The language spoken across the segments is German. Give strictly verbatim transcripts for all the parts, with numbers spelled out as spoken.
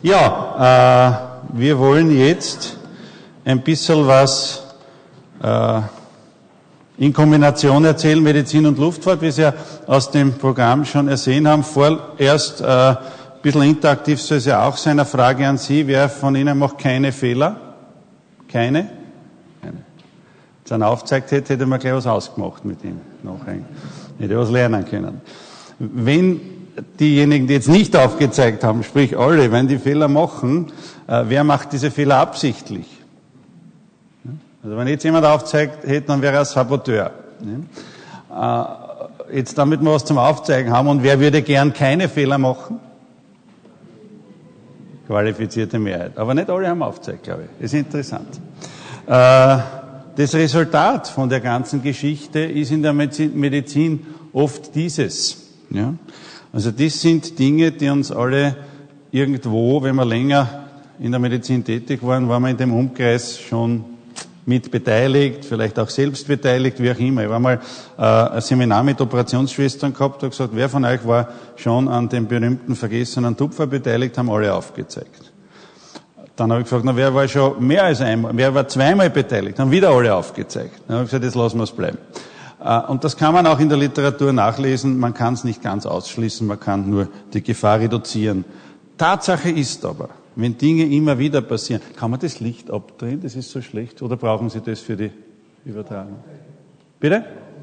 Ja, äh, wir wollen jetzt ein bisschen was äh, in Kombination erzählen, Medizin und Luftfahrt, wie Sie ja aus dem Programm schon ersehen haben. Vorerst äh, ein bisschen interaktiv soll es ja auch sein. Eine Frage an Sie, wer von Ihnen macht keine Fehler? Keine? Keine. Wenn er aufgezeigt hätte, hätte man gleich was ausgemacht mit ihm. Nachher. Hätte was lernen können. Wenn diejenigen, die jetzt nicht aufgezeigt haben, sprich alle, wenn die Fehler machen, äh, wer macht diese Fehler absichtlich? Also wenn jetzt jemand aufzeigt hätte, dann wäre er ein Saboteur. Äh, jetzt damit wir was zum Aufzeigen haben, und wer würde gern keine Fehler machen? Qualifizierte Mehrheit. Aber nicht alle haben aufgezeigt, glaube ich. Das ist interessant. Äh, das Resultat von der ganzen Geschichte ist in der Medizin oft dieses. Ja? Also das sind Dinge, die uns alle irgendwo, wenn wir länger in der Medizin tätig waren, waren wir in dem Umkreis schon mit beteiligt, vielleicht auch selbst beteiligt, wie auch immer. Ich war mal äh, ein Seminar mit Operationsschwestern gehabt und gesagt, wer von euch war schon an dem berühmten vergessenen Tupfer beteiligt, haben alle aufgezeigt. Dann habe ich gefragt, na, wer war schon mehr als einmal, wer war zweimal beteiligt, haben wieder alle aufgezeigt. Dann habe ich gesagt, jetzt lassen wir es bleiben. Und das kann man auch in der Literatur nachlesen. Man kann es nicht ganz ausschließen, man kann nur die Gefahr reduzieren. Tatsache ist aber, wenn Dinge immer wieder passieren, kann man das Licht abdrehen? Das ist so schlecht. Oder brauchen Sie das für die Übertragung? Bitte?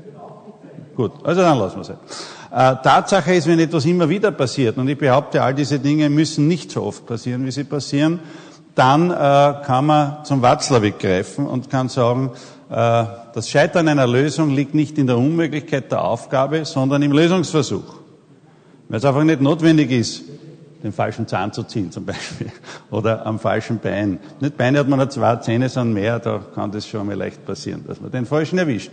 Gut, also dann lassen wir es. Äh, Tatsache ist, wenn etwas immer wieder passiert, und ich behaupte, all diese Dinge müssen nicht so oft passieren, wie sie passieren, dann äh, kann man zum Watzlawick greifen und kann sagen, äh, das Scheitern einer Lösung liegt nicht in der Unmöglichkeit der Aufgabe, sondern im Lösungsversuch. Weil es einfach nicht notwendig ist, den falschen Zahn zu ziehen zum Beispiel, oder am falschen Bein. Nicht Beine hat man nur zwei, Zähne sind mehr, da kann das schon mal leicht passieren, dass man den falschen erwischt.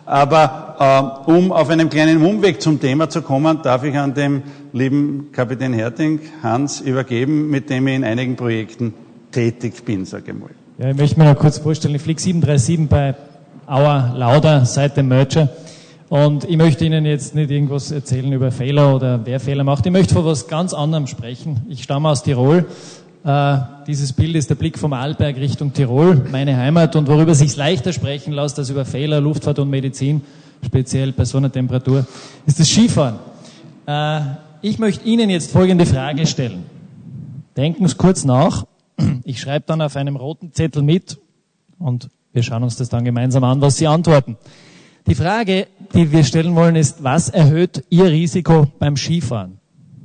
Aber äh, um auf einem kleinen Umweg zum Thema zu kommen, darf ich an dem lieben Kapitän Herting, Hans, übergeben, mit dem ich in einigen Projekten tätig bin, sage ich mal. Ja, ich möchte mir noch kurz vorstellen, ich fliege sieben drei sieben bei Auer Lauda seit dem Merger. Und ich möchte Ihnen jetzt nicht irgendwas erzählen über Fehler oder wer Fehler macht. Ich möchte von was ganz anderem sprechen. Ich stamme aus Tirol. Äh, dieses Bild ist der Blick vom Arlberg Richtung Tirol, meine Heimat. Und worüber sich leichter sprechen lässt als über Fehler, Luftfahrt und Medizin, speziell bei so einer Temperatur, ist das Skifahren. Äh, ich möchte Ihnen jetzt folgende Frage stellen. Denken Sie kurz nach. Ich schreibe dann auf einem roten Zettel mit und wir schauen uns das dann gemeinsam an, was Sie antworten. Die Frage, die wir stellen wollen, ist, was erhöht Ihr Risiko beim Skifahren?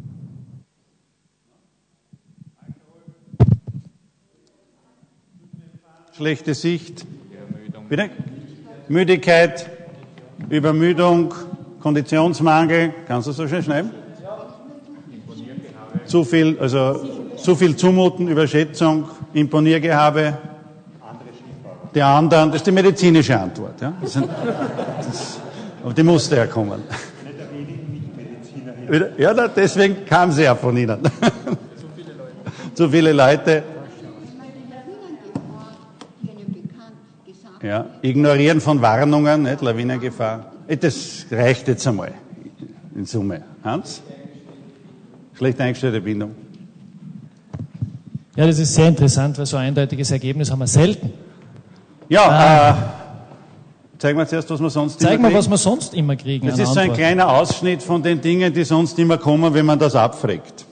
Schlechte Sicht, bitte? Müdigkeit, Übermüdung, Konditionsmangel, kannst du so schön schreiben? Zu viel, also zu viel Zumuten, Überschätzung, Imponiergehabe. Die anderen, das ist die medizinische Antwort. Ja? Das sind, das, aber die musste ja kommen. Ja, deswegen kam sie ja von Ihnen. Zu viele Leute. Ja, Ignorieren von Warnungen, nicht? Lawinengefahr. Das reicht jetzt einmal in Summe. Hans? Schlecht eingestellte Bindung. Ja, das ist sehr interessant, weil so ein eindeutiges Ergebnis haben wir selten. Ja, ah. äh, zeigen wir zuerst, was wir sonst Zeig immer kriegen. mal, was wir sonst immer kriegen. Das ist so ein kleiner Ausschnitt von den Dingen, die sonst immer kommen, wenn man das abfragt.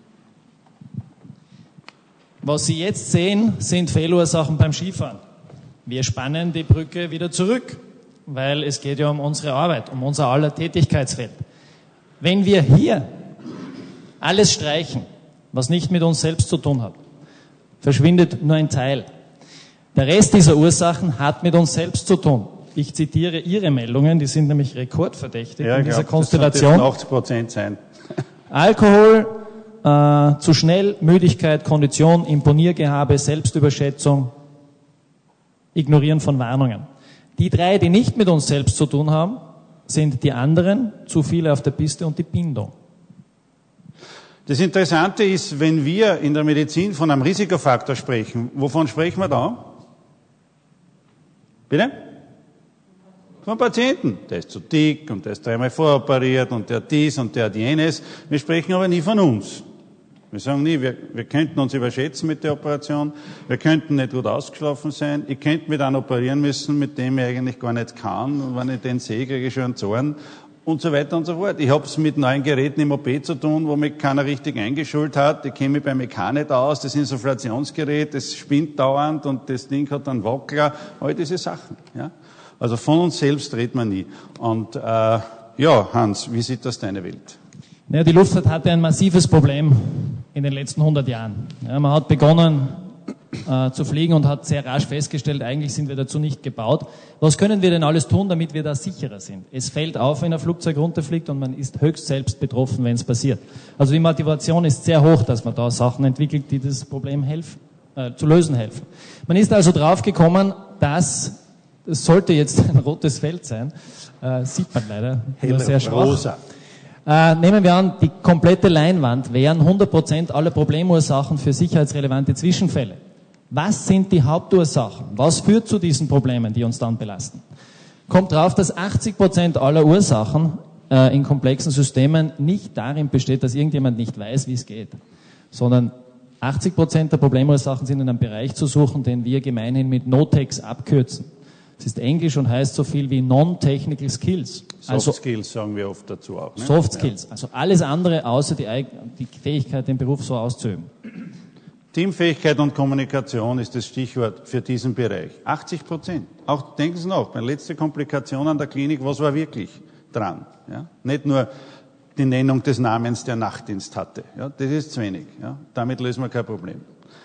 Was Sie jetzt sehen, sind Fehlursachen beim Skifahren. Wir spannen die Brücke wieder zurück, weil es geht ja um unsere Arbeit, um unser aller Tätigkeitsfeld. Wenn wir hier alles streichen, was nicht mit uns selbst zu tun hat, verschwindet nur ein Teil. Der Rest dieser Ursachen hat mit uns selbst zu tun. Ich zitiere Ihre Meldungen, die sind nämlich rekordverdächtig ja, in dieser glaub, Konstellation. Das achtzig Prozent sein. Alkohol, äh, zu schnell, Müdigkeit, Kondition, Imponiergehabe, Selbstüberschätzung, Ignorieren von Warnungen. Die drei, die nicht mit uns selbst zu tun haben, sind die anderen, zu viele auf der Piste und die Bindung. Das Interessante ist, wenn wir in der Medizin von einem Risikofaktor sprechen, wovon sprechen wir da? Bitte? Vom Patienten. Der ist zu dick und der ist dreimal voroperiert und der hat dies und der hat jenes. Wir sprechen aber nie von uns. Wir sagen nie, wir, wir könnten uns überschätzen mit der Operation, wir könnten nicht gut ausgeschlafen sein, ich könnte mit einem operieren müssen, mit dem ich eigentlich gar nicht kann, und wenn ich den sehe, kriege ich schon einen Zorn und so weiter und so fort. Ich habe es mit neuen Geräten im O P zu tun, wo mich keiner richtig eingeschult hat, ich kenne mich beim E K nicht aus, das Insufflationsgerät, das spinnt dauernd und das Ding hat einen Wackler, all diese Sachen. Ja? Also von uns selbst redet man nie. Und äh, ja, Hans, wie sieht das deine Welt? Ja, die Luftfahrt hatte ein massives Problem in den letzten hundert Jahren. Ja, man hat begonnen äh, zu fliegen und hat sehr rasch festgestellt, eigentlich sind wir dazu nicht gebaut. Was können wir denn alles tun, damit wir da sicherer sind? Es fällt auf, wenn ein Flugzeug runterfliegt und man ist höchst selbst betroffen, wenn es passiert. Also die Motivation ist sehr hoch, dass man da Sachen entwickelt, die das Problem helfen, äh, zu lösen helfen. Man ist also draufgekommen, dass, es sollte jetzt ein rotes Feld sein, äh, sieht man leider, nur sehr schwach. Rosa. Äh, nehmen wir an, die komplette Leinwand wären hundert Prozent aller Problemursachen für sicherheitsrelevante Zwischenfälle. Was sind die Hauptursachen? Was führt zu diesen Problemen, die uns dann belasten? Kommt drauf, dass achtzig Prozent aller Ursachen äh, in komplexen Systemen nicht darin besteht, dass irgendjemand nicht weiß, wie es geht, sondern achtzig Prozent der Problemursachen sind in einem Bereich zu suchen, den wir gemeinhin mit NOTEX abkürzen. Es ist Englisch und heißt so viel wie Non-Technical Skills. Soft also, Skills sagen wir oft dazu auch. Ne? Soft Skills, ja. Also alles andere außer die, die Fähigkeit, den Beruf so auszuüben. Teamfähigkeit und Kommunikation ist das Stichwort für diesen Bereich. achtzig Prozent. Auch denken Sie nach, meine letzte Komplikation an der Klinik, was war wirklich dran? Ja? Nicht nur die Nennung des Namens, der Nachtdienst hatte. Ja? Das ist zu wenig. Ja? Damit lösen wir kein Problem.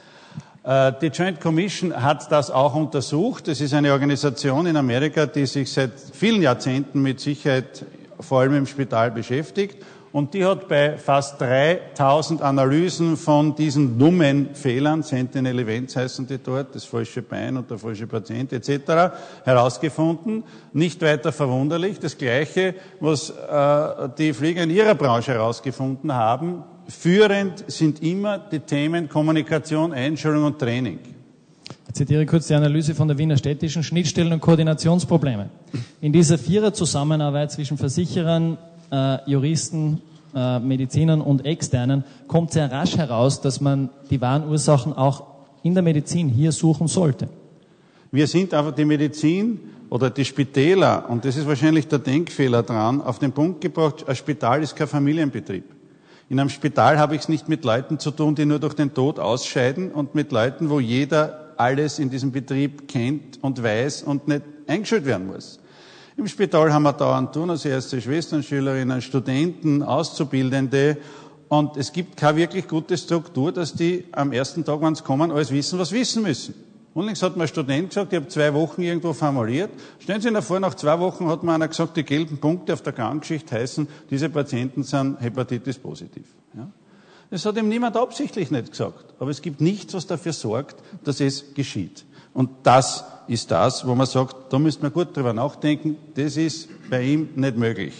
Die Joint Commission hat das auch untersucht. Es ist eine Organisation in Amerika, die sich seit vielen Jahrzehnten mit Sicherheit, vor allem im Spital, beschäftigt. Und die hat bei fast dreitausend Analysen von diesen dummen Fehlern, Sentinel Events heißen die dort, das falsche Bein und der falsche Patient et cetera, herausgefunden. Nicht weiter verwunderlich. Das Gleiche, was äh, die Flieger in ihrer Branche herausgefunden haben. Führend sind immer die Themen Kommunikation, Einschulung und Training. Ich zitiere kurz die Analyse von der Wiener Städtischen: Schnittstellen und Koordinationsprobleme. In dieser Vierer-Zusammenarbeit zwischen Versicherern, äh, Juristen, äh, Medizinern und Externen kommt sehr rasch heraus, dass man die wahren Ursachen auch in der Medizin hier suchen sollte. Wir sind aber die Medizin oder die Spitäler, und das ist wahrscheinlich der Denkfehler dran, auf den Punkt gebracht, ein Spital ist kein Familienbetrieb. In einem Spital habe ich es nicht mit Leuten zu tun, die nur durch den Tod ausscheiden, und mit Leuten, wo jeder alles in diesem Betrieb kennt und weiß und nicht eingeschult werden muss. Im Spital haben wir dauernd tun, also erste Schwesternschülerinnen, Studenten, Auszubildende, und es gibt keine wirklich gute Struktur, dass die am ersten Tag, wenn sie kommen, alles wissen, was wissen müssen. Unlängst hat mir ein Student gesagt, ich habe zwei Wochen irgendwo formuliert. Stellen Sie sich vor, nach zwei Wochen hat mir einer gesagt, die gelben Punkte auf der Krankengeschichte heißen, diese Patienten sind Hepatitis positiv. Ja? Das hat ihm niemand absichtlich nicht gesagt. Aber es gibt nichts, was dafür sorgt, dass es geschieht. Und das ist das, wo man sagt, da müsste man gut drüber nachdenken, das ist bei ihm nicht möglich.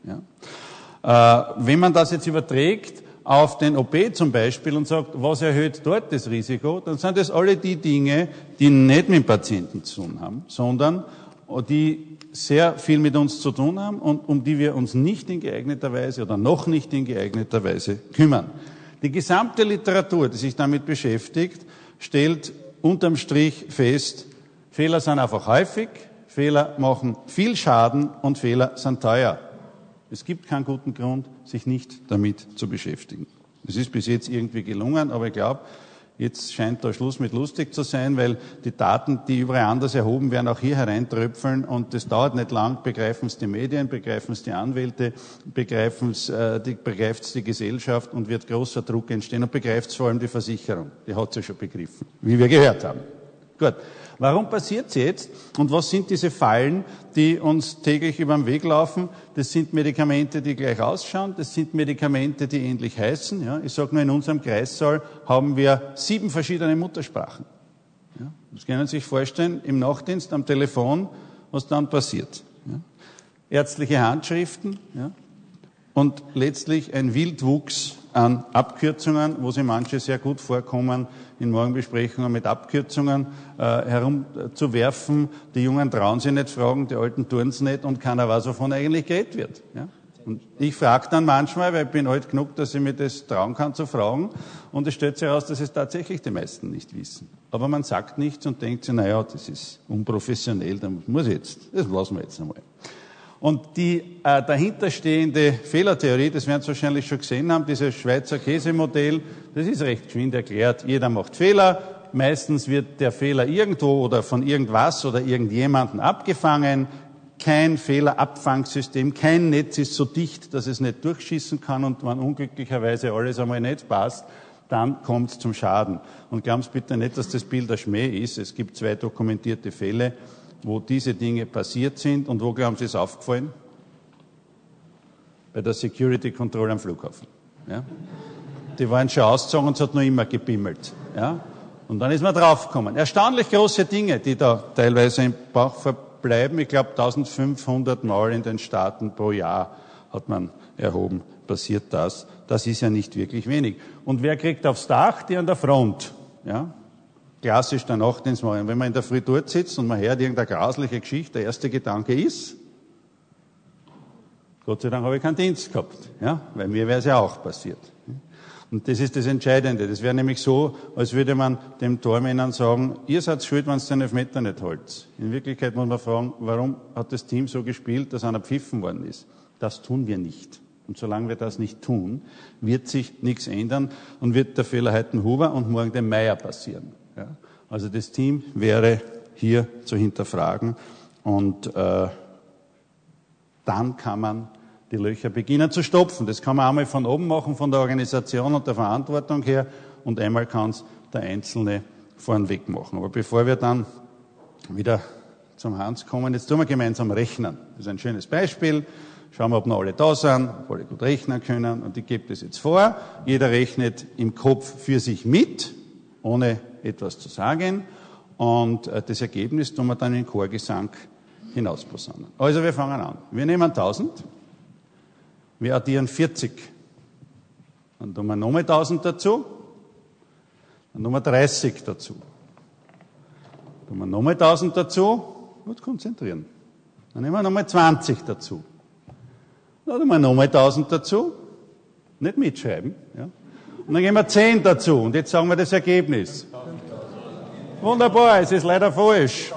Ja? Äh, wenn man das jetzt überträgt auf den O P zum Beispiel und sagt, was erhöht dort das Risiko, dann sind das alle die Dinge, die nicht mit dem Patienten zu tun haben, sondern die sehr viel mit uns zu tun haben und um die wir uns nicht in geeigneter Weise oder noch nicht in geeigneter Weise kümmern. Die gesamte Literatur, die sich damit beschäftigt, stellt unterm Strich fest, Fehler sind einfach häufig, Fehler machen viel Schaden und Fehler sind teuer. Es gibt keinen guten Grund, sich nicht damit zu beschäftigen. Es ist bis jetzt irgendwie gelungen, aber ich glaube, jetzt scheint da Schluss mit lustig zu sein, weil die Daten, die überall anders erhoben werden, auch hier hereintröpfeln, und das dauert nicht lang, begreifen es die Medien, begreifen es die Anwälte, begreifen es äh, die, begreift es die Gesellschaft, und wird großer Druck entstehen, und begreift es vor allem die Versicherung. Die hat es ja schon begriffen, wie wir gehört haben. Gut. Warum passiert es jetzt? Und was sind diese Fallen, die uns täglich über den Weg laufen? Das sind Medikamente, die gleich ausschauen. Das sind Medikamente, die ähnlich heißen. Ja, ich sage nur, in unserem Kreissaal haben wir sieben verschiedene Muttersprachen. Ja, das können Sie sich vorstellen, im Nachtdienst, am Telefon, was dann passiert. Ja, ärztliche Handschriften, ja, und letztlich ein Wildwuchs an Abkürzungen, wo sie manche sehr gut vorkommen, in Morgenbesprechungen mit Abkürzungen äh, herumzuwerfen. Die Jungen trauen sich nicht fragen, die Alten tun es nicht, und keiner weiß, wovon eigentlich geredet wird. Ja? Und ich frage dann manchmal, weil ich bin alt genug, dass ich mir das trauen kann zu fragen, und es stellt sich heraus, dass es tatsächlich die meisten nicht wissen. Aber man sagt nichts und denkt sich, naja, das ist unprofessionell, da muss ich jetzt, das lassen wir jetzt einmal. Und die äh, dahinterstehende Fehlertheorie, das werden Sie wahrscheinlich schon gesehen haben, dieses Schweizer Käsemodell, das ist recht geschwind erklärt. Jeder macht Fehler, meistens wird der Fehler irgendwo oder von irgendwas oder irgendjemanden abgefangen. Kein Fehlerabfangsystem, kein Netz ist so dicht, dass es nicht durchschießen kann, und wenn unglücklicherweise alles einmal nicht passt, dann kommt es zum Schaden. Und glauben Sie bitte nicht, dass das Bild ein Schmäh ist. Es gibt zwei dokumentierte Fälle, wo diese Dinge passiert sind. Und wo, glauben Sie, ist aufgefallen? Bei der Security Control am Flughafen. Ja? Die waren schon ausgezogen und es hat noch immer gebimmelt. Ja? Und dann ist man draufgekommen. Erstaunlich große Dinge, die da teilweise im Bauch verbleiben. Ich glaube, eintausendfünfhundert Mal in den Staaten pro Jahr hat man erhoben, passiert das. Das ist ja nicht wirklich wenig. Und wer kriegt aufs Dach? Die an der Front. Ja? Klassisch der Nachtdienst machen. Wenn man in der Früh dort sitzt und man hört irgendeine grausliche Geschichte, der erste Gedanke ist, Gott sei Dank habe ich keinen Dienst gehabt. Ja? Weil mir wäre es ja auch passiert. Und das ist das Entscheidende. Das wäre nämlich so, als würde man dem Tormännern sagen, ihr seid schuld, wenn ihr den Elfmeter nicht holt. In Wirklichkeit muss man fragen, warum hat das Team so gespielt, dass einer pfiffen worden ist? Das tun wir nicht. Und solange wir das nicht tun, wird sich nichts ändern und wird der Fehler heute Huber und morgen dem Meier passieren. Ja? Also das Team wäre hier zu hinterfragen, und äh, dann kann man die Löcher beginnen zu stopfen. Das kann man einmal von oben machen, von der Organisation und der Verantwortung her, und einmal kann es der Einzelne vornweg machen. Aber bevor wir dann wieder zum Hans kommen, jetzt tun wir gemeinsam rechnen. Das ist ein schönes Beispiel. Schauen wir, ob noch alle da sind, ob alle gut rechnen können. Und ich gebe das jetzt vor. Jeder rechnet im Kopf für sich mit, ohne etwas zu sagen. Und das Ergebnis tun wir dann in Chorgesang hinausposaunen. Also wir fangen an. Wir nehmen tausend. Wir addieren vierzig. Dann tun wir nochmal tausend dazu. Dann tun wir dreißig dazu. Dann tun wir nochmal tausend dazu. Gut konzentrieren. Dann nehmen wir nochmal zwanzig dazu. Dann tun wir nochmal tausend dazu. Nicht mitschreiben. Ja. Und dann gehen wir zehn dazu. Und jetzt sagen wir das Ergebnis. Wunderbar, es ist leider falsch.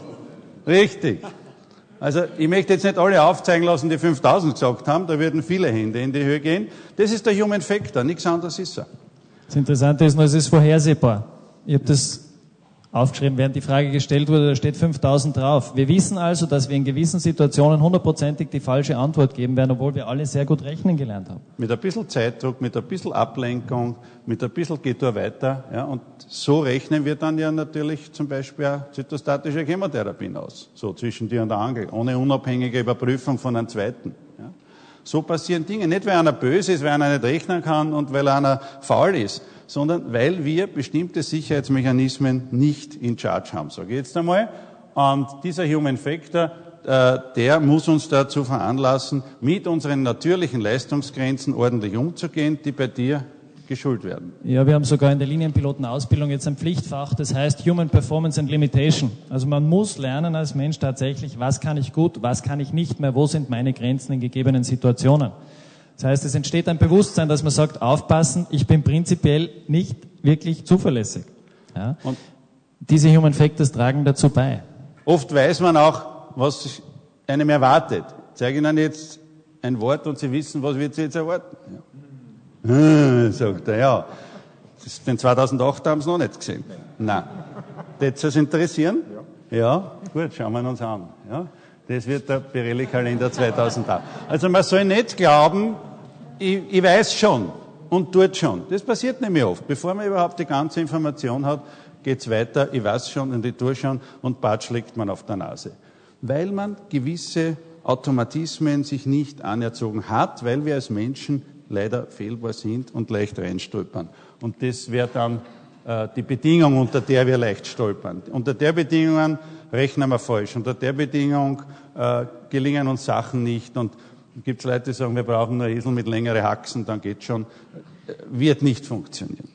Richtig. Also ich möchte jetzt nicht alle aufzeigen lassen, die fünftausend gesagt haben, da würden viele Hände in die Höhe gehen. Das ist der Human Factor, nichts anderes ist er. Das Interessante ist nur, es ist vorhersehbar. Ich habe das aufgeschrieben, während die Frage gestellt wurde, da steht fünftausend drauf. Wir wissen also, dass wir in gewissen Situationen hundertprozentig die falsche Antwort geben werden, obwohl wir alle sehr gut rechnen gelernt haben. Mit ein bisschen Zeitdruck, mit ein bisschen Ablenkung, mit ein bisschen geht da weiter. Ja, und so rechnen wir dann ja natürlich zum Beispiel auch zytostatische Chemotherapien aus. So zwischen dir und der Angel, ohne unabhängige Überprüfung von einem zweiten. Ja. So passieren Dinge. Nicht, weil einer böse ist, weil einer nicht rechnen kann und weil einer faul ist, sondern weil wir bestimmte Sicherheitsmechanismen nicht in Charge haben, sage ich jetzt einmal. Und dieser Human Factor, äh, der muss uns dazu veranlassen, mit unseren natürlichen Leistungsgrenzen ordentlich umzugehen, die bei dir geschult werden. Ja, wir haben sogar in der Linienpilotenausbildung jetzt ein Pflichtfach, das heißt Human Performance and Limitation. Also man muss lernen als Mensch tatsächlich, was kann ich gut, was kann ich nicht mehr, wo sind meine Grenzen in gegebenen Situationen. Das heißt, es entsteht ein Bewusstsein, dass man sagt, aufpassen, ich bin prinzipiell nicht wirklich zuverlässig. Ja? Und diese Human Factors tragen dazu bei. Oft weiß man auch, was einem erwartet. Ich zeige Ihnen jetzt ein Wort und Sie wissen, was wird Sie jetzt erwarten. Ja. Hm, sagt er, ja. Das, den zweitausendacht haben Sie noch nicht gesehen. Nein. Wird es interessieren? Ja. Ja, gut, schauen wir uns an. Ja. Das wird der Pirelli-Kalender zweitausendacht. Also man soll nicht glauben, ich, ich weiß schon und tut schon. Das passiert nämlich oft. Bevor man überhaupt die ganze Information hat, geht's weiter, ich weiß schon und ich tue schon, und batsch liegt man auf der Nase. Weil man gewisse Automatismen sich nicht anerzogen hat, weil wir als Menschen leider fehlbar sind und leicht reinstolpern. Und das wäre dann äh, die Bedingung, unter der wir leicht stolpern. Unter der Bedingungen rechnen wir falsch. Unter der Bedingung äh, gelingen uns Sachen nicht. Und gibt es Leute, die sagen, wir brauchen nur Esel mit längeren Haxen, dann geht's schon. Äh, wird nicht funktionieren.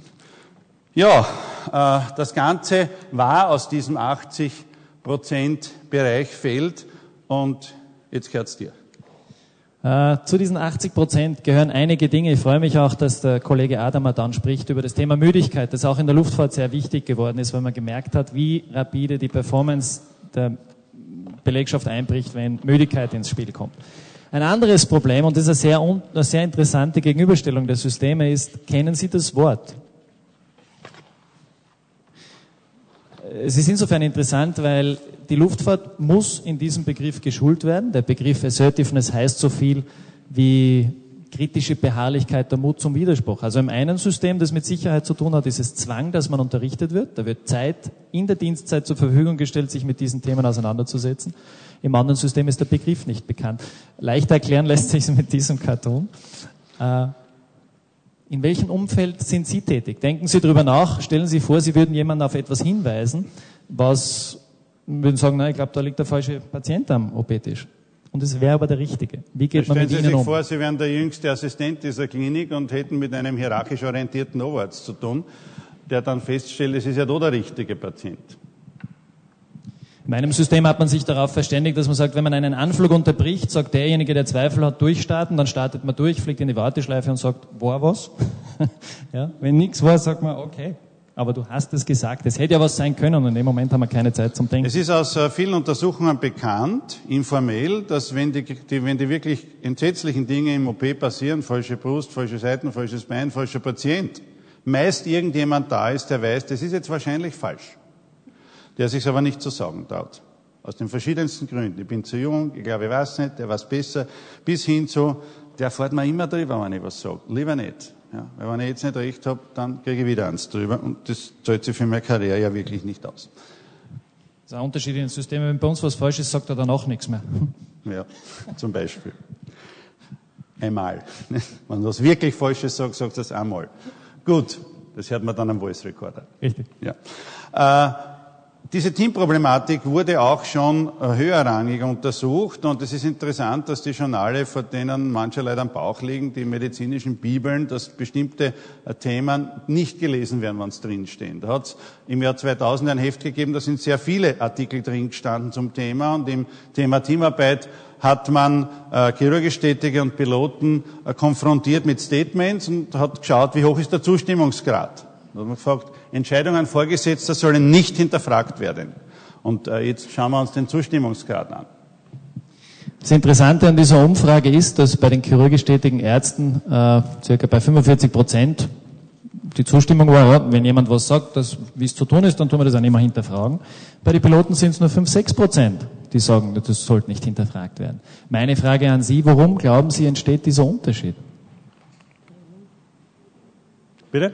Ja, äh, das Ganze war aus diesem achtzig Prozent Bereich fällt, und jetzt gehört's dir. Äh, zu diesen achtzig Prozent gehören einige Dinge. Ich freue mich auch, dass der Kollege Adamer dann spricht über das Thema Müdigkeit, das auch in der Luftfahrt sehr wichtig geworden ist, weil man gemerkt hat, wie rapide die Performance der Belegschaft einbricht, wenn Müdigkeit ins Spiel kommt. Ein anderes Problem, und das ist eine sehr, eine sehr interessante Gegenüberstellung der Systeme, ist, kennen Sie das Wort? Es ist insofern interessant, weil die Luftfahrt muss in diesem Begriff geschult werden. Der Begriff Assertiveness heißt so viel wie kritische Beharrlichkeit, der Mut zum Widerspruch. Also im einen System, das mit Sicherheit zu tun hat, ist es Zwang, dass man unterrichtet wird. Da wird Zeit in der Dienstzeit zur Verfügung gestellt, sich mit diesen Themen auseinanderzusetzen. Im anderen System ist der Begriff nicht bekannt. Leichter erklären lässt sich es mit diesem Cartoon. In welchem Umfeld sind Sie tätig? Denken Sie darüber nach, stellen Sie vor, Sie würden jemanden auf etwas hinweisen, was, würden sagen, nein, ich glaube, da liegt der falsche Patient am O P-Tisch. Und es wäre aber der richtige. Wie geht man mit Ihnen um? Stellen Sie sich vor, Sie wären der jüngste Assistent dieser Klinik und hätten mit einem hierarchisch orientierten Oberarzt zu tun, der dann feststellt, es ist ja doch der richtige Patient. In meinem System hat man sich darauf verständigt, dass man sagt, wenn man einen Anflug unterbricht, sagt derjenige, der Zweifel hat, durchstarten, dann startet man durch, fliegt in die Warteschleife und sagt, war was? Ja, wenn nichts war, sagt man, okay, aber du hast es gesagt, es hätte ja was sein können und in dem Moment haben wir keine Zeit zum Denken. Es ist aus vielen Untersuchungen bekannt, informell, dass wenn die, die, wenn die wirklich entsetzlichen Dinge im O P passieren, falsche Brust, falsche Seiten, falsches Bein, falscher Patient, meist irgendjemand da ist, der weiß, das ist jetzt wahrscheinlich falsch, der sich aber nicht zu sagen traut. Aus den verschiedensten Gründen. Ich bin zu jung, ich glaube, ich weiß nicht, der weiß besser, bis hin zu, der fährt mir immer drüber, wenn ich was sage. Lieber nicht. Ja, weil wenn ich jetzt nicht recht habe, dann kriege ich wieder eins drüber und das zahlt sich für meine Karriere ja wirklich nicht aus. Das ist ein Unterschied in den Systemen. Wenn bei uns was falsch ist, sagt er danach nichts mehr. Ja, zum Beispiel. Einmal. Wenn du was wirklich Falsches sagst, sagst du das einmal. Gut, das hört man dann am Voice Recorder. Richtig. Ja. Äh, Diese Teamproblematik wurde auch schon höherrangig untersucht und es ist interessant, dass die Journale, vor denen manche Leute am Bauch liegen, die medizinischen Bibeln, dass bestimmte Themen nicht gelesen werden, wenn es drinstehen. Da hat es im Jahr zweitausend ein Heft gegeben, da sind sehr viele Artikel drin gestanden zum Thema und im Thema Teamarbeit hat man äh, chirurgisch Tätige und Piloten äh, konfrontiert mit Statements und hat geschaut, wie hoch ist der Zustimmungsgrad. Da hat man gefragt, Entscheidungen Vorgesetzter sollen nicht hinterfragt werden. Und äh, jetzt schauen wir uns den Zustimmungsgrad an. Das Interessante an dieser Umfrage ist, dass bei den chirurgisch tätigen Ärzten äh, circa bei fünfundvierzig Prozent die Zustimmung war, wenn jemand was sagt, dass, wie es zu tun ist, dann tun wir das auch nicht mehr hinterfragen. Bei den Piloten sind es nur fünf, sechs Prozent, die sagen, das sollte nicht hinterfragt werden. Meine Frage an Sie, warum glauben Sie, entsteht dieser Unterschied? Bitte?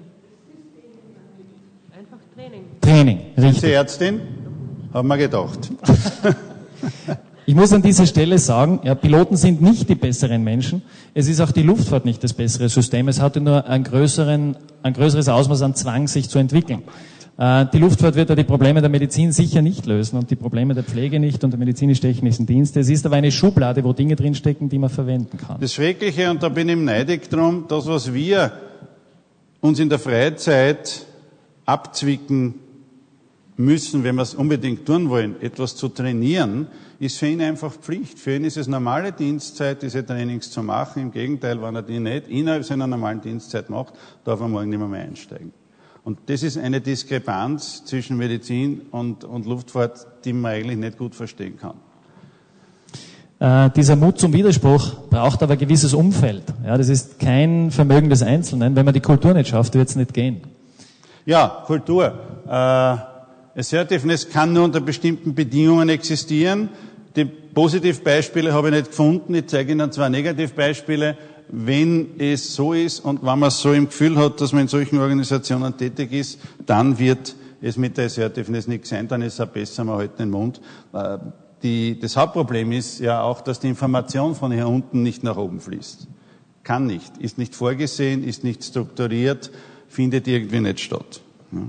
Training, richtig. richtig. Sie Ärztin? Haben wir gedacht. Ich muss an dieser Stelle sagen, ja, Piloten sind nicht die besseren Menschen. Es ist auch die Luftfahrt nicht das bessere System. Es hatte nur ein, größeren, ein größeres Ausmaß an Zwang, sich zu entwickeln. Äh, die Luftfahrt wird ja die Probleme der Medizin sicher nicht lösen und die Probleme der Pflege nicht und der medizinisch-technischen Dienste. Es ist aber eine Schublade, wo Dinge drinstecken, die man verwenden kann. Das Schreckliche, und da bin ich neidig drum, das, was wir uns in der Freizeit abzwicken müssen, wenn wir es unbedingt tun wollen, etwas zu trainieren, ist für ihn einfach Pflicht. Für ihn ist es normale Dienstzeit, diese Trainings zu machen. Im Gegenteil, wenn er die nicht innerhalb seiner normalen Dienstzeit macht, darf er morgen nicht mehr, mehr einsteigen. Und das ist eine Diskrepanz zwischen Medizin und, und Luftfahrt, die man eigentlich nicht gut verstehen kann. Äh, dieser Mut zum Widerspruch braucht aber ein gewisses Umfeld. Ja, das ist kein Vermögen des Einzelnen. Wenn man die Kultur nicht schafft, wird es nicht gehen. Ja, Kultur. Äh, Assertiveness kann nur unter bestimmten Bedingungen existieren. Die Positivbeispiele habe ich nicht gefunden. Ich zeige Ihnen zwei Negativbeispiele. Wenn es so ist und wenn man so im Gefühl hat, dass man in solchen Organisationen tätig ist, dann wird es mit der Assertiveness nichts sein. Dann ist es auch besser, man hält den Mund. Äh, die, das Hauptproblem ist ja auch, dass die Information von hier unten nicht nach oben fließt. Kann nicht. Ist nicht vorgesehen, ist nicht strukturiert, findet irgendwie nicht statt. Ja.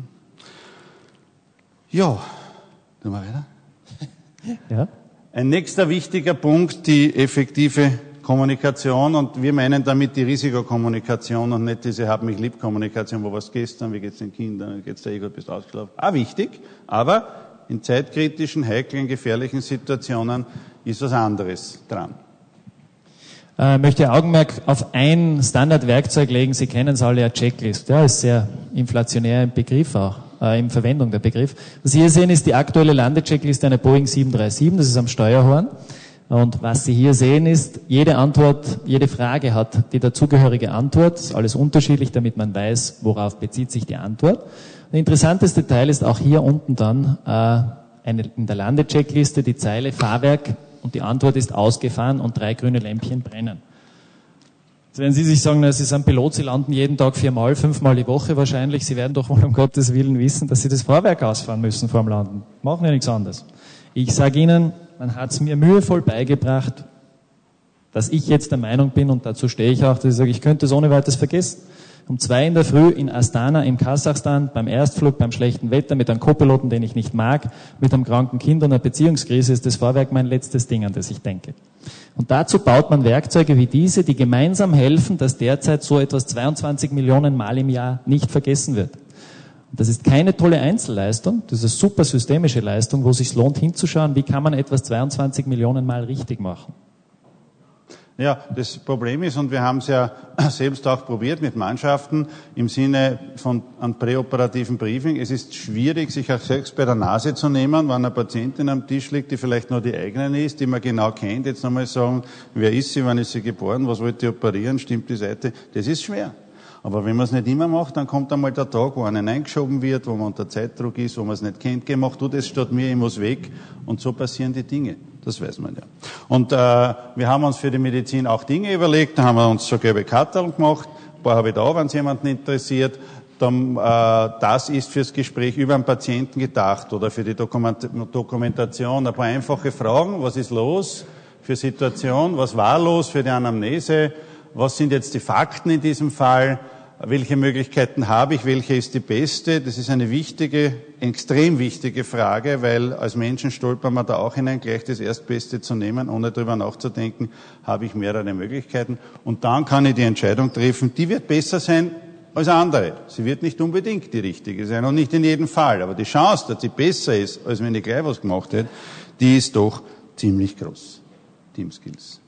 Ja, tun wir weiter. Ja. Ein nächster wichtiger Punkt, die effektive Kommunikation, und wir meinen damit die Risikokommunikation und nicht diese Hab-mich-lieb-Kommunikation, wo was gestern, wie geht's den Kindern, wie geht's dir, eh gut, bist ausgeschlafen. Ah, wichtig, aber in zeitkritischen, heiklen, gefährlichen Situationen ist was anderes dran. äh, möchte Augenmerk auf ein Standardwerkzeug legen. Sie kennen es alle, ja, Checklist. Ja, ist sehr inflationär im Begriff auch, äh, in Verwendung der Begriff. Was Sie hier sehen, ist die aktuelle Landecheckliste einer Boeing sieben drei sieben, das ist am Steuerhorn. Und was Sie hier sehen ist, jede Antwort, jede Frage hat die dazugehörige Antwort. Das ist alles unterschiedlich, damit man weiß, worauf bezieht sich die Antwort. Der interessanteste Teil ist auch hier unten dann äh, eine, in der Landecheckliste die Zeile Fahrwerk und die Antwort ist ausgefahren und drei grüne Lämpchen brennen. Jetzt werden Sie sich sagen, na, Sie sind Pilot, Sie landen jeden Tag viermal, fünfmal die Woche wahrscheinlich. Sie werden doch wohl um Gottes Willen wissen, dass Sie das Fahrwerk ausfahren müssen vor dem Landen. Machen ja nichts anderes. Ich sage Ihnen, man hat es mir mühevoll beigebracht, dass ich jetzt der Meinung bin, und dazu stehe ich auch, dass ich sage, ich könnte es ohne weiteres vergessen. Um zwei in der Früh in Astana im Kasachstan, beim Erstflug, beim schlechten Wetter, mit einem Co-Piloten, den ich nicht mag, mit einem kranken Kind und einer Beziehungskrise, ist das Fahrwerk mein letztes Ding, an das ich denke. Und dazu baut man Werkzeuge wie diese, die gemeinsam helfen, dass derzeit so etwas zweiundzwanzig Millionen Mal im Jahr nicht vergessen wird. Und das ist keine tolle Einzelleistung, das ist eine super systemische Leistung, wo es sich lohnt hinzuschauen, wie kann man etwas zweiundzwanzig Millionen Mal richtig machen. Ja, das Problem ist, und wir haben es ja selbst auch probiert mit Mannschaften im Sinne von einem präoperativen Briefing, es ist schwierig, sich auch selbst bei der Nase zu nehmen, wenn eine Patientin am Tisch liegt, die vielleicht nur die eigene ist, die man genau kennt, jetzt nochmal sagen, wer ist sie, wann ist sie geboren, was wollte die operieren, stimmt die Seite, das ist schwer. Aber wenn man es nicht immer macht, dann kommt einmal der Tag, wo einen eingeschoben wird, wo man unter Zeitdruck ist, wo man es nicht kennt. Geh, mach du das statt mir, ich muss weg. Und so passieren die Dinge. Das weiß man ja. Und äh, wir haben uns für die Medizin auch Dinge überlegt. Da haben wir uns so gelbe Karten gemacht. Ein paar habe ich da, wenn es jemanden interessiert. Dann, äh, das ist fürs Gespräch über einen Patienten gedacht oder für die Dokument- Dokumentation. Ein paar einfache Fragen. Was ist los für Situation? Was war los für die Anamnese? Was sind jetzt die Fakten in diesem Fall? Welche Möglichkeiten habe ich? Welche ist die beste? Das ist eine wichtige, extrem wichtige Frage, weil als Menschen stolpern wir da auch hinein, gleich das Erstbeste zu nehmen, ohne darüber nachzudenken, habe ich mehrere Möglichkeiten. Und dann kann ich die Entscheidung treffen, die wird besser sein als andere. Sie wird nicht unbedingt die richtige sein und nicht in jedem Fall. Aber die Chance, dass sie besser ist, als wenn ich gleich was gemacht hätte, die ist doch ziemlich groß. Teamskills.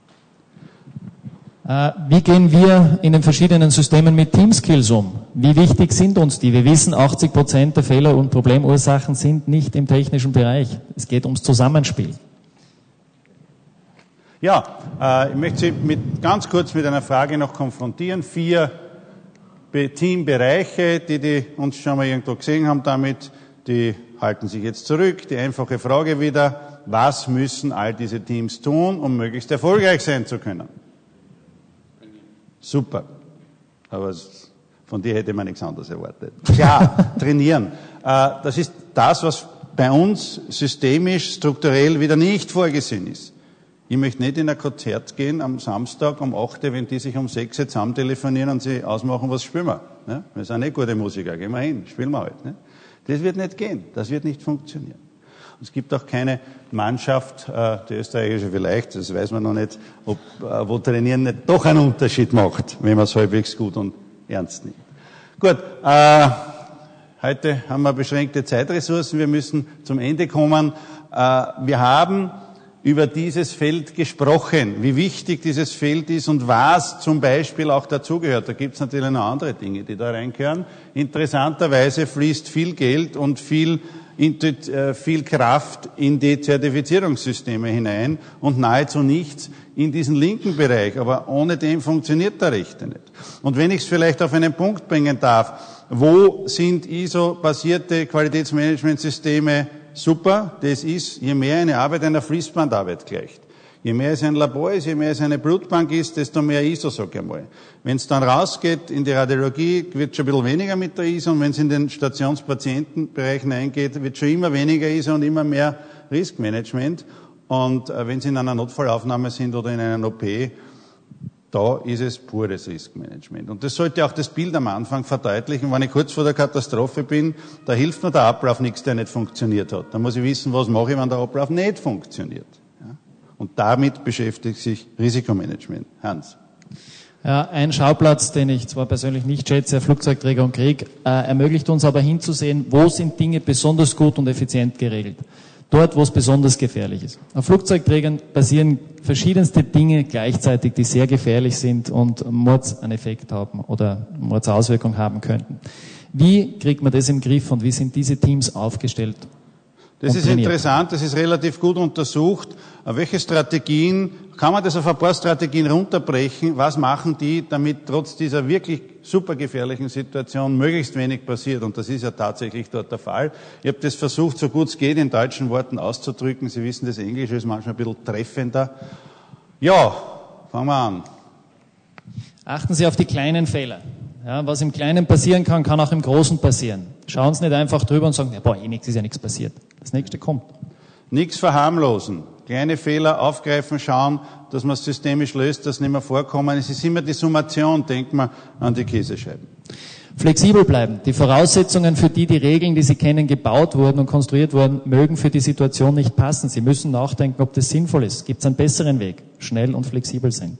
Wie gehen wir in den verschiedenen Systemen mit Teamskills um? Wie wichtig sind uns die? Wir wissen, achtzig Prozent der Fehler und Problemursachen sind nicht im technischen Bereich. Es geht ums Zusammenspiel. Ja, äh, ich möchte Sie mit, ganz kurz mit einer Frage noch konfrontieren. Vier Teambereiche, die, die uns schon mal irgendwo gesehen haben damit, die halten sich jetzt zurück. Die einfache Frage wieder, was müssen all diese Teams tun, um möglichst erfolgreich sein zu können? Super. Aber von dir hätte man nichts anderes erwartet. Klar, trainieren. Das ist das, was bei uns systemisch, strukturell wieder nicht vorgesehen ist. Ich möchte nicht in ein Konzert gehen am Samstag um acht, wenn die sich um sechs zusammen telefonieren und sie ausmachen, was spielen wir. Wir sind nicht gute Musiker, gehen wir hin, spielen wir halt. Das wird nicht gehen, das wird nicht funktionieren. Es gibt auch keine Mannschaft, äh, die österreichische vielleicht, das weiß man noch nicht, ob, äh, wo Trainieren nicht doch einen Unterschied macht, wenn man es halbwegs gut und ernst nimmt. Gut, äh, heute haben wir beschränkte Zeitressourcen, wir müssen zum Ende kommen. Äh, wir haben über dieses Feld gesprochen, wie wichtig dieses Feld ist und was zum Beispiel auch dazugehört. Da gibt es natürlich noch andere Dinge, die da reingehören. Interessanterweise fließt viel Geld und viel viel Kraft in die Zertifizierungssysteme hinein und nahezu nichts in diesen linken Bereich. Aber ohne dem funktioniert der rechte nicht. Und wenn ich es vielleicht auf einen Punkt bringen darf, wo sind I S O-basierte Qualitätsmanagementsysteme super? Das ist, je mehr eine Arbeit einer Fließbandarbeit gleicht. Je mehr es ein Labor ist, je mehr es eine Blutbank ist, desto mehr I S O, sag ich mal. Wenn es dann rausgeht in die Radiologie, wird schon ein bisschen weniger mit der I S O, und wenn es in den Stationspatientenbereich hineingeht, wird schon immer weniger I S O und immer mehr Riskmanagement. Und äh, wenn Sie in einer Notfallaufnahme sind oder in einer O P, da ist es pures Riskmanagement. Und das sollte auch das Bild am Anfang verdeutlichen. Wenn ich kurz vor der Katastrophe bin, da hilft mir der Ablauf nichts, der nicht funktioniert hat. Da muss ich wissen, was mache ich, wenn der Ablauf nicht funktioniert. Und damit beschäftigt sich Risikomanagement. Hans. Ja, ein Schauplatz, den ich zwar persönlich nicht schätze, Flugzeugträger und Krieg, äh, ermöglicht uns aber hinzusehen, wo sind Dinge besonders gut und effizient geregelt. Dort, wo es besonders gefährlich ist. Auf Flugzeugträgern passieren verschiedenste Dinge gleichzeitig, die sehr gefährlich sind und Mords einen Effekt haben oder Mordsauswirkungen haben könnten. Wie kriegt man das im Griff und wie sind diese Teams aufgestellt? Das ist interessant, das ist relativ gut untersucht. Welche Strategien, kann man das auf ein paar Strategien runterbrechen? Was machen die, damit trotz dieser wirklich super gefährlichen Situation möglichst wenig passiert? Und das ist ja tatsächlich dort der Fall. Ich habe das versucht, so gut es geht, in deutschen Worten auszudrücken. Sie wissen, das Englische ist manchmal ein bisschen treffender. Ja, fangen wir an. Achten Sie auf die kleinen Fehler. Ja, was im Kleinen passieren kann, kann auch im Großen passieren. Schauen Sie nicht einfach drüber und sagen, ja, boah, eh nichts, ist ja nichts passiert. Das nächste kommt. Nichts verharmlosen. Kleine Fehler aufgreifen, schauen, dass man es systemisch löst, dass nicht mehr vorkommen. Es ist immer die Summation, denkt man an die Käsescheiben. Flexibel bleiben. Die Voraussetzungen, für die die Regeln, die Sie kennen, gebaut wurden und konstruiert wurden, mögen für die Situation nicht passen. Sie müssen nachdenken, ob das sinnvoll ist. Gibt es einen besseren Weg? Schnell und flexibel sein.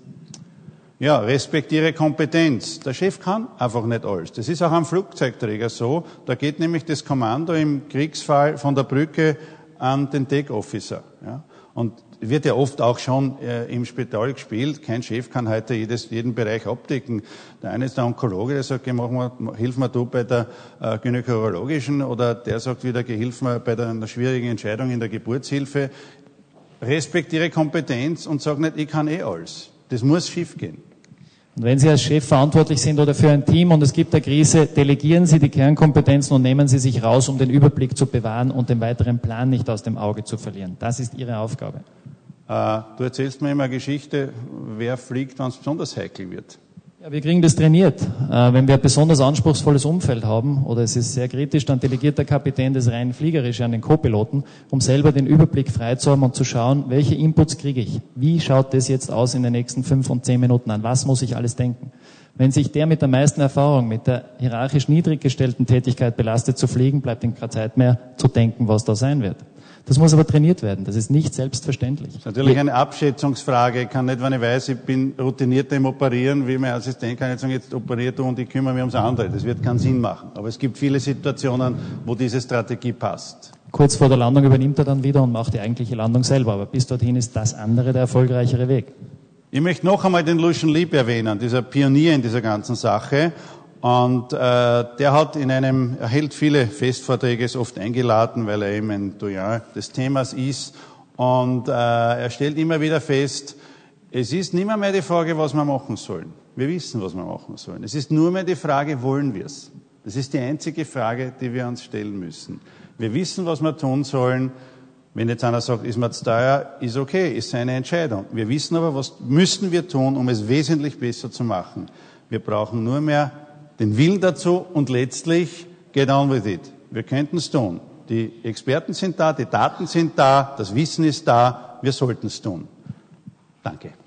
Ja, respektiere Kompetenz. Der Chef kann einfach nicht alles. Das ist auch am Flugzeugträger so. Da geht nämlich das Kommando im Kriegsfall von der Brücke an den Deck-Officer. Ja. Und wird ja oft auch schon äh, im Spital gespielt. Kein Chef kann heute jedes, jeden Bereich abdecken. Der eine ist der Onkologe, der sagt, mach mal, hilf mir du bei der äh, gynäkologischen, oder der sagt wieder, hilf mir bei der, einer schwierigen Entscheidung in der Geburtshilfe. Respektiere Kompetenz und sag nicht, ich kann eh alles. Das muss schief gehen. Und wenn Sie als Chef verantwortlich sind oder für ein Team und es gibt eine Krise, delegieren Sie die Kernkompetenzen und nehmen Sie sich raus, um den Überblick zu bewahren und den weiteren Plan nicht aus dem Auge zu verlieren. Das ist Ihre Aufgabe. Äh, du erzählst mir immer eine Geschichte, wer fliegt, wenn es besonders heikel wird. Ja, wir kriegen das trainiert. Äh, wenn wir ein besonders anspruchsvolles Umfeld haben oder es ist sehr kritisch, dann delegiert der Kapitän das rein Fliegerische an den Co-Piloten, um selber den Überblick frei zu haben und zu schauen, welche Inputs kriege ich? Wie schaut das jetzt aus in den nächsten fünf und zehn Minuten an? Was muss ich alles denken? Wenn sich der mit der meisten Erfahrung, mit der hierarchisch niedrig gestellten Tätigkeit belastet zu fliegen, bleibt ihm keine Zeit mehr zu denken, was da sein wird. Das muss aber trainiert werden. Das ist nicht selbstverständlich. Das ist natürlich eine Abschätzungsfrage. Ich kann nicht, wenn ich weiß, ich bin routinierter im Operieren, wie mein Assistent, kann ich sagen, jetzt operier du und ich kümmere mich ums andere. Das wird keinen Sinn machen. Aber es gibt viele Situationen, wo diese Strategie passt. Kurz vor der Landung übernimmt er dann wieder und macht die eigentliche Landung selber. Aber bis dorthin ist das andere der erfolgreichere Weg. Ich möchte noch einmal den Lucian Leeb erwähnen, dieser Pionier in dieser ganzen Sache. Und äh, der hat in einem, er hält viele Festvorträge, ist oft eingeladen, weil er eben ein Doyen des Themas ist. Und äh, er stellt immer wieder fest, es ist nicht mehr, mehr die Frage, was wir machen sollen. Wir wissen, was wir machen sollen. Es ist nur mehr die Frage, wollen wir es? Das ist die einzige Frage, die wir uns stellen müssen. Wir wissen, was wir tun sollen. Wenn jetzt einer sagt, ist mir zu teuer, ist okay, ist seine Entscheidung. Wir wissen aber, was müssen wir tun, um es wesentlich besser zu machen. Wir brauchen nur mehr den Willen dazu und letztlich get on with it. Wir könnten es tun. Die Experten sind da, die Daten sind da, das Wissen ist da, wir sollten es tun. Danke.